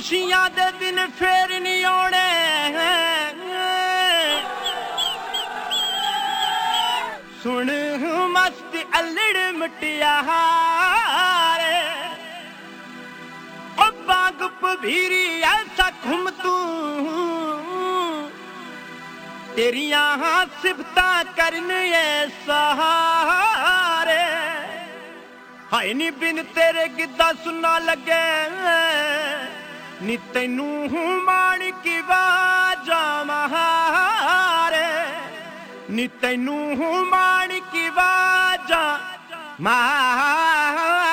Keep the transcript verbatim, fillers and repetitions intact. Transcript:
खुशियां दे दिन फेर नहीं आने सुन मस्त अल्लड़ मुटियारे ओ बाग पभीरी ऐसा घूम तू तेरिया सिफता करने सहारे हाय नी बिन तेरे गिद्दा सुनना लगे नी तैनू मान की बाजा महारे नी तैनू मान की बाजा महारे